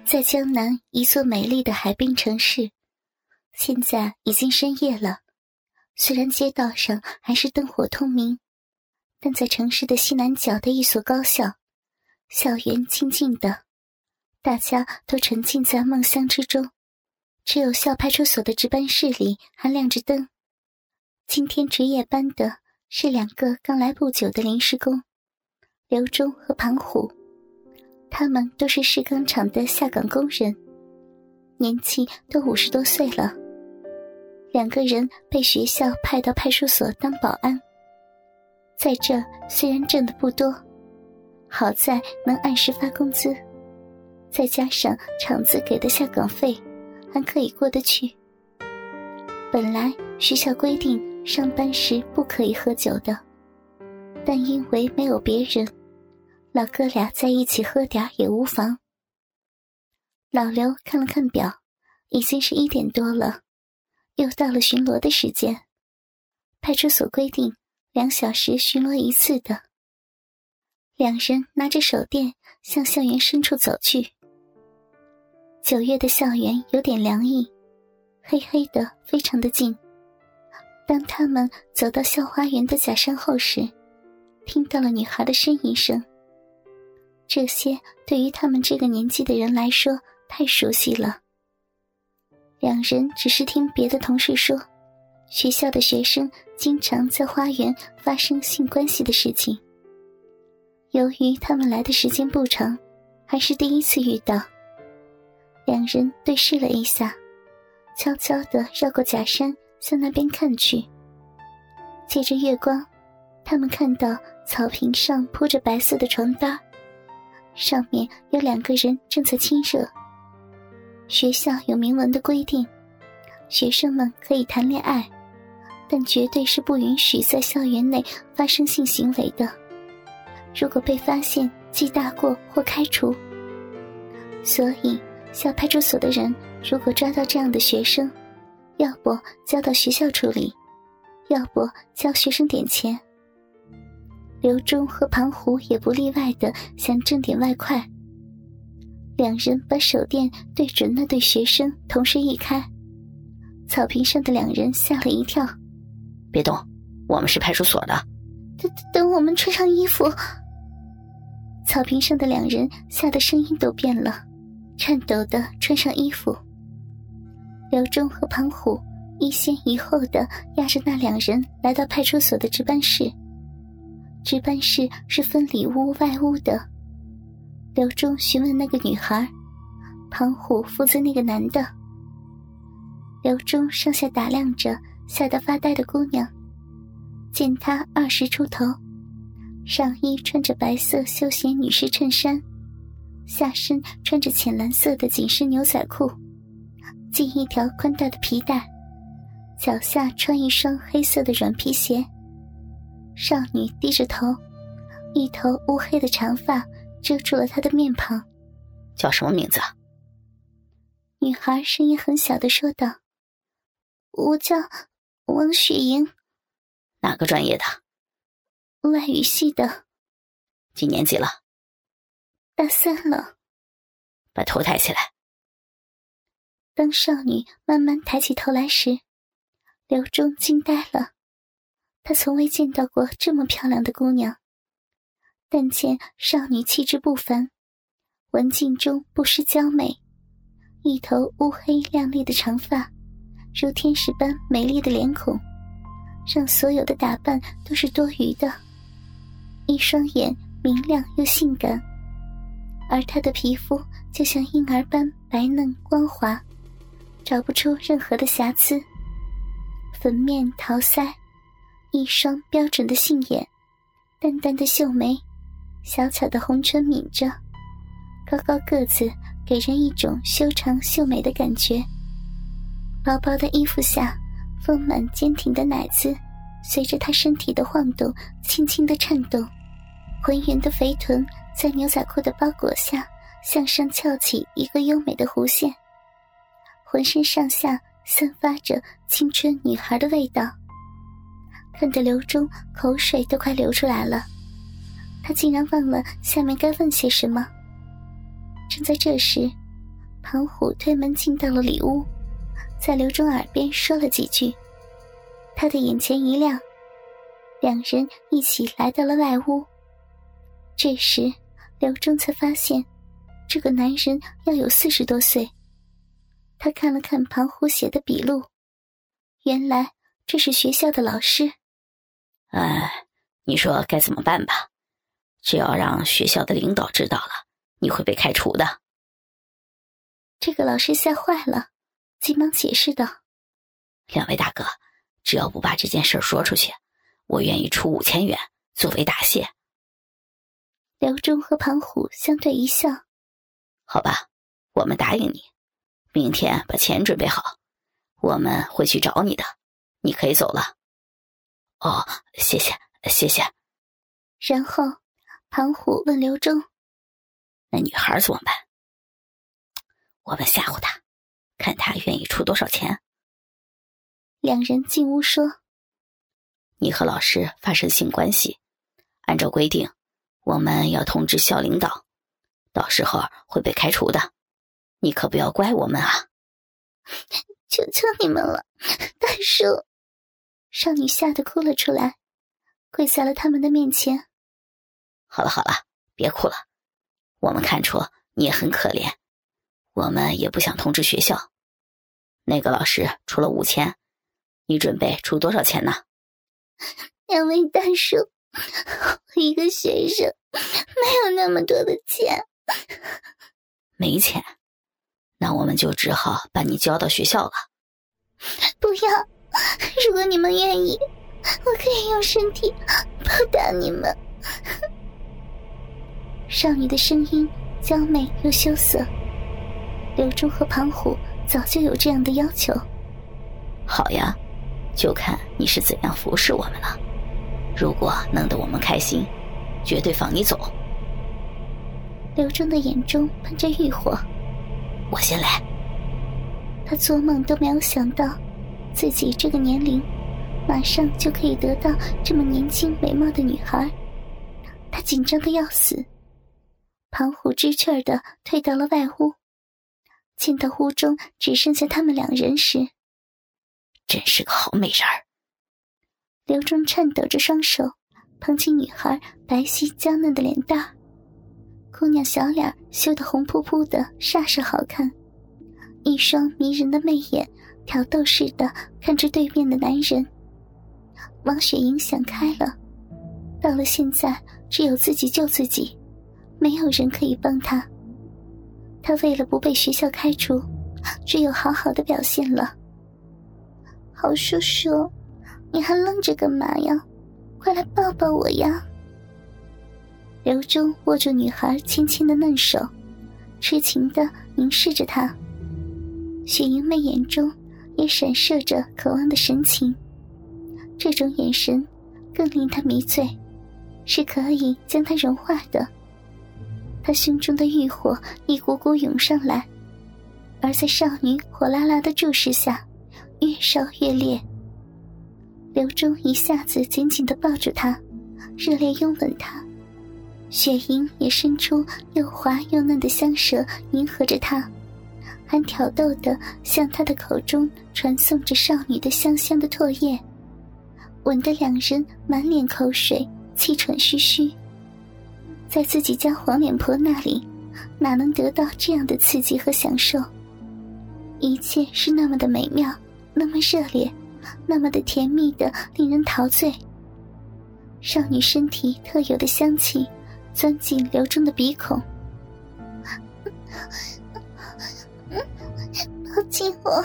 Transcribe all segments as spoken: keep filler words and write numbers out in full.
在江南一座美丽的海滨城市，现在已经深夜了。虽然街道上还是灯火通明，但在城市的西南角的一所高校，校园静静的，大家都沉浸在梦乡之中。只有校派出所的值班室里还亮着灯。今天值夜班的是两个刚来不久的临时工，刘忠和庞虎。他们都是石钢厂的下岗工人，年纪都五十多岁了。两个人被学校派到派出所当保安，在这虽然挣得不多，好在能按时发工资，再加上厂子给的下岗费，还可以过得去。本来学校规定上班时不可以喝酒的，但因为没有别人，老哥俩在一起喝点也无妨。老刘看了看表，已经是一点多了，又到了巡逻的时间。派出所规定两小时巡逻一次的。两人拿着手电向校园深处走去。九月的校园有点凉意，黑黑的，非常的静。当他们走到校花园的假山后时，听到了女孩的呻吟声。这些对于他们这个年纪的人来说太熟悉了。两人只是听别的同事说，学校的学生经常在花园发生性关系的事情。由于他们来的时间不长，还是第一次遇到，两人对视了一下，悄悄地绕过假山向那边看去。借着月光，他们看到草坪上铺着白色的床单，上面有两个人正在亲热。学校有明文的规定，学生们可以谈恋爱，但绝对是不允许在校园内发生性行为的。如果被发现，记大过或开除。所以校派出所的人如果抓到这样的学生，要不交到学校处理，要不交学生点钱。刘忠和庞虎也不例外的想挣点外快。两人把手电对准那对学生，同时一开。草坪上的两人吓了一跳。 别动，我们是派出所的。 等等我们穿上衣服。草坪上的两人吓得声音都变了，颤抖地穿上衣服。刘忠和庞虎一先一后地押着那两人来到派出所的值班室。值班室是分里屋外屋的。刘忠询问那个女孩，庞虎负责那个男的。刘忠上下打量着吓得发呆的姑娘，见她二十出头，上衣穿着白色休闲女士衬衫，下身穿着浅蓝色的紧身牛仔裤，系一条宽大的皮带，脚下穿一双黑色的软皮鞋。少女低着头，一头乌黑的长发遮住了她的面庞。 叫什么名字？ 女孩声音很小地说道。我叫王雪莹。 哪个专业的？ 外语系的。 几年级了？ 大三了。 把头抬起来。 当少女慢慢抬起头来时，刘忠惊呆了。他从未见到过这么漂亮的姑娘，但见少女气质不凡，文静中不失娇美，一头乌黑亮丽的长发，如天使般美丽的脸孔，让所有的打扮都是多余的。一双眼明亮又性感，而她的皮肤就像婴儿般白嫩光滑，找不出任何的瑕疵。粉面桃腮，一双标准的杏眼，淡淡的秀眉，小巧的红唇抿着，高高个子给人一种修长秀美的感觉。薄薄的衣服下，丰满坚挺的奶子随着她身体的晃动轻轻地颤动，浑圆的肥臀在牛仔裤的包裹下向上翘起一个优美的弧线，浑身上下散发着青春女孩的味道。看得刘忠口水都快流出来了，他竟然忘了下面该问些什么。正在这时， 庞虎推门进到了里屋，在刘忠耳边说了几句。他的眼前一亮，两人一起来到了外屋。这时刘忠才发现这个男人要有四十多岁。他看了看庞虎写的笔录，原来这是学校的老师。 哎，你说该怎么办吧？只要让学校的领导知道了，你会被开除的。 这个老师吓坏了，急忙解释道： 两位大哥，只要不把这件事说出去，我愿意出五千元作为答谢。 刘忠和庞虎相对一笑： 好吧，我们答应你，明天把钱准备好，我们会去找你的，你可以走了。哦，谢谢谢谢。 然后庞虎问刘忠： 那女孩怎么办？我们吓唬她，看她愿意出多少钱。 两人进屋说： 你和老师发生性关系，按照规定我们要通知校领导，到时候会被开除的，你可不要怪我们啊。 求求你们了，大叔。少女吓得哭了出来，跪在了他们的面前。 好了好了，别哭了，我们看出你也很可怜，我们也不想通知学校。那个老师出了五千，你准备出多少钱呢？ 两位大叔，我一个学生没有那么多的钱。 没钱？那我们就只好把你交到学校了。 不要，如果你们愿意，我可以用身体报答你们。少女的声音娇媚又羞涩。刘忠和庞虎早就有这样的要求。 好呀，就看你是怎样服侍我们了。如果弄得我们开心，绝对放你走。 刘忠的眼中喷着欲火。 我先来。 他做梦都没有想到，自己这个年龄马上就可以得到这么年轻美貌的女孩。他紧张得要死。庞虎知趣儿地退到了外屋，见到屋中只剩下他们两人时， 真是个好美人儿。 刘忠颤抖着双手捧起女孩白皙娇嫩的脸蛋儿，姑娘小脸羞得红扑扑的，煞是好看，一双迷人的媚眼挑逗似的看着对面的男人。王雪莹想开了，到了现在只有自己救自己，没有人可以帮她。她为了不被学校开除，只有好好的表现了。好叔叔，你还愣着干嘛呀？快来抱抱我呀！刘忠握住女孩纤纤的嫩手，痴情地凝视着她。雪莹媚眼中也闪烁着渴望的神情，这种眼神更令她迷醉，是可以将她融化的。她胸中的欲火一股股涌上来，而在少女火辣辣的注视下，越烧越烈。刘忠一下子紧紧地抱住她，热烈拥吻她。雪莹也伸出又滑又嫩的香舌迎合着他，还挑逗地向他的口中传送着少女的香香的唾液，吻得两人满脸口水，气喘吁吁。在自己家黄脸婆那里，哪能得到这样的刺激和享受？一切是那么的美妙，那么热烈，那么的甜蜜的令人陶醉。少女身体特有的香气钻进刘忠的鼻孔。抱紧我。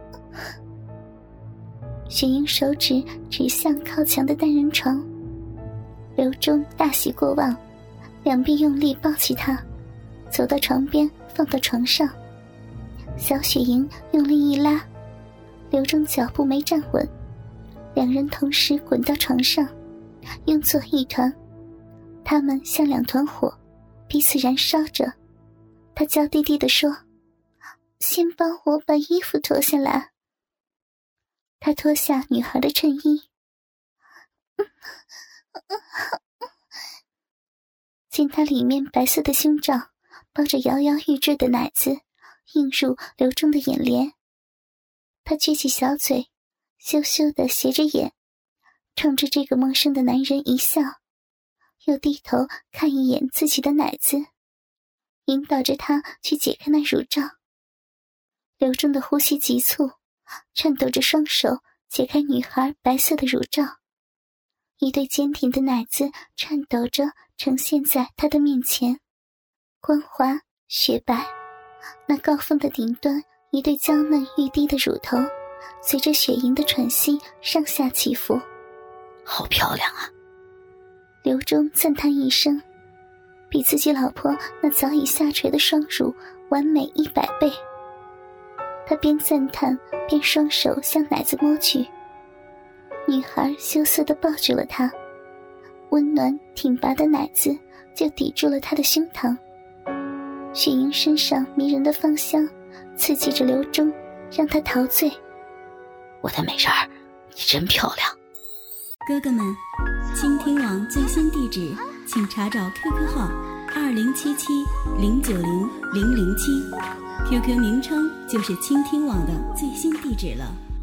雪莹手指指向靠墙的单人床，刘忠大喜过望，两臂用力抱起她，走到床边放到床上。小雪莹用力一拉，刘忠脚步没站稳，两人同时滚到床上，拥作一团。他们像两团火，彼此燃烧着。他娇滴滴地说：先帮我把衣服脱下来。他脱下女孩的衬衣，见她里面白色的胸罩包着摇摇欲坠的奶子， 映入刘忠的眼帘。他撅起小嘴，羞羞地斜着眼，冲着这个陌生的男人一笑，又低头看一眼自己的奶子，引导着他去解开那乳罩。刘忠的呼吸急促，颤抖着双手解开女孩白色的乳罩，一对坚挺的奶子颤抖着呈现在他的面前，光滑雪白，那高峰的顶端一对娇嫩欲滴的乳头随着雪莹的喘息上下起伏。 好漂亮啊！ 刘忠赞叹一声，比自己老婆那早已下垂的双乳完美一百倍。他边赞叹边双手向奶子摸去，女孩羞涩地抱住了他，温暖挺拔的奶子就抵住了他的胸膛。雪莹身上迷人的芳香刺激着刘忠，让他陶醉。 我的美人儿，你真漂亮。 哥哥们，倾听网最新地址请查找 Q Q 号二零七七零九零零零七， Q Q 名称就是倾听网的最新地址了。